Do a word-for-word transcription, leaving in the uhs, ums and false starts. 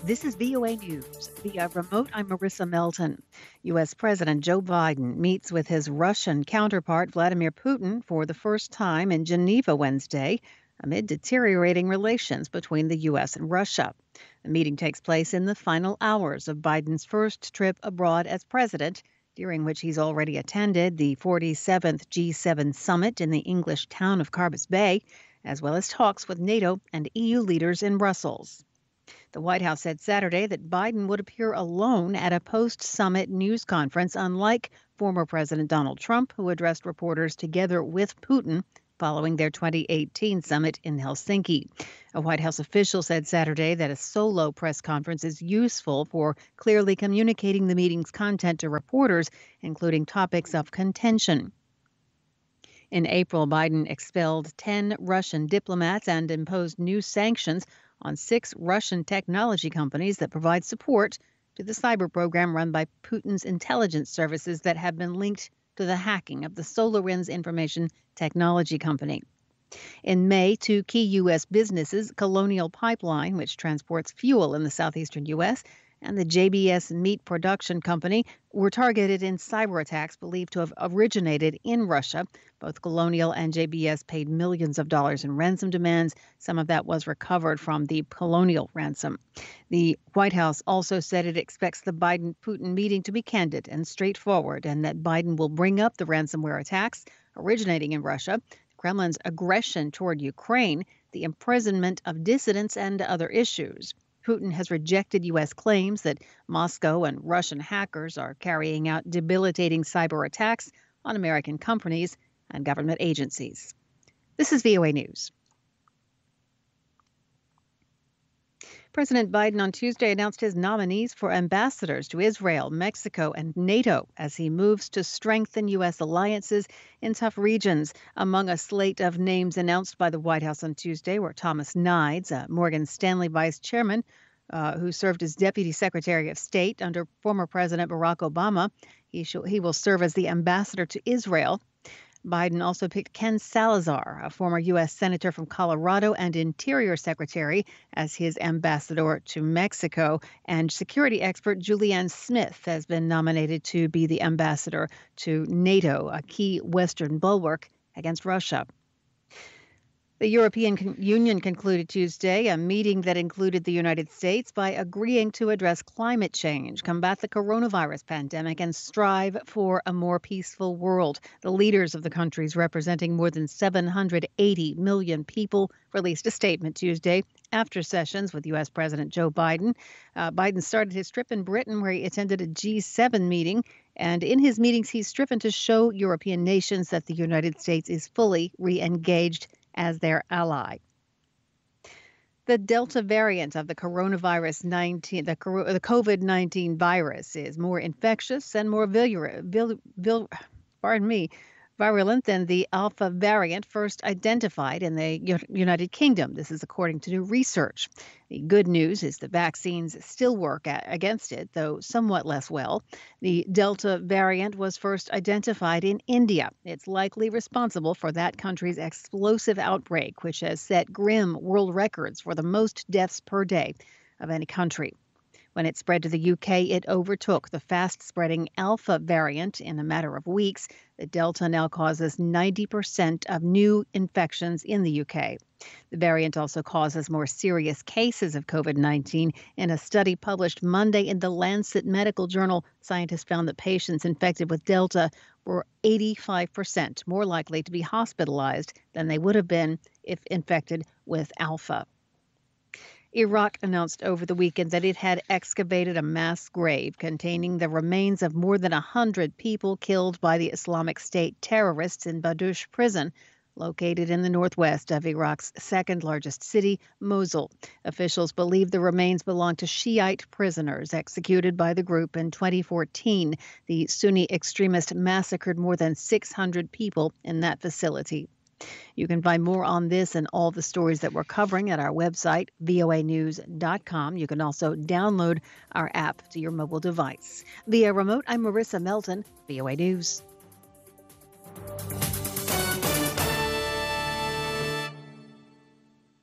This is V O A News. Via remote, I'm Marissa Melton. U S. President Joe Biden meets with his Russian counterpart Vladimir Putin for the first time in Geneva Wednesday, amid deteriorating relations between the U S and Russia. The meeting takes place in the final hours of Biden's first trip abroad as president, during which he's already attended the forty-seventh G seven summit in the English town of Carbis Bay, as well as talks with NATO and E U leaders in Brussels. The White House said Saturday that Biden would appear alone at a post-summit news conference, unlike former President Donald Trump, who addressed reporters together with Putin following their twenty eighteen summit in Helsinki. A White House official said Saturday that a solo press conference is useful for clearly communicating the meeting's content to reporters, including topics of contention. In April, Biden expelled ten Russian diplomats and imposed new sanctions on six Russian technology companies that provide support to the cyber program run by Putin's intelligence services that have been linked to the hacking of the SolarWinds information technology company. In May, two key U S businesses, Colonial Pipeline, which transports fuel in the southeastern U S, and the J B S Meat Production Company, were targeted in cyber attacks believed to have originated in Russia. Both Colonial and J B S paid millions of dollars in ransom demands. Some of that was recovered from the Colonial ransom. The White House also said it expects the Biden-Putin meeting to be candid and straightforward, and that Biden will bring up the ransomware attacks originating in Russia, Kremlin's aggression toward Ukraine, the imprisonment of dissidents, and other issues. Putin has rejected U S claims that Moscow and Russian hackers are carrying out debilitating cyber attacks on American companies and government agencies. This is V O A News. President Biden on Tuesday announced his nominees for ambassadors to Israel, Mexico, and NATO as he moves to strengthen U S alliances in tough regions. Among a slate of names announced by the White House on Tuesday were Thomas Nides, a Morgan Stanley vice chairman uh, who served as Deputy Secretary of State under former President Barack Obama. He, sh- he will serve as the ambassador to Israel. Biden also picked Ken Salazar, a former U S senator from Colorado and Interior Secretary, as his ambassador to Mexico. And security expert Julianne Smith has been nominated to be the ambassador to NATO, a key Western bulwark against Russia. The European Union concluded Tuesday a meeting that included the United States by agreeing to address climate change, combat the coronavirus pandemic, and strive for a more peaceful world. The leaders of the countries, representing more than seven hundred eighty million people, released a statement Tuesday after sessions with U S. President Joe Biden. Uh, Biden started his trip in Britain, where he attended a G seven meeting. And in his meetings, he's striven to show European nations that the United States is fully re-engaged as their ally. The Delta variant of the coronavirus nineteen, the, the COVID nineteen virus is more infectious and more virulent, vil, vil, pardon me, virulent than the Alpha variant first identified in the United Kingdom. This is according to new research. The good news is the vaccines still work at, against it, though somewhat less well. The Delta variant was first identified in India. It's likely responsible for that country's explosive outbreak, which has set grim world records for the most deaths per day of any country. When it spread to the U K, it overtook the fast-spreading Alpha variant in a matter of weeks. The Delta now causes ninety percent of new infections in the U K. The variant also causes more serious cases of COVID nineteen. In a study published Monday in the Lancet Medical Journal, scientists found that patients infected with Delta were eighty-five percent more likely to be hospitalized than they would have been if infected with Alpha. Iraq announced over the weekend that it had excavated a mass grave containing the remains of more than one hundred people killed by the Islamic State terrorists in Badush prison, located in the northwest of Iraq's second-largest city, Mosul. Officials believe the remains belong to Shiite prisoners executed by the group in twenty fourteen. The Sunni extremist massacred more than six hundred people in that facility. You can find more on this and all the stories that we're covering at our website, V O A news dot com. You can also download our app to your mobile device. Via remote, I'm Marissa Melton, V O A News.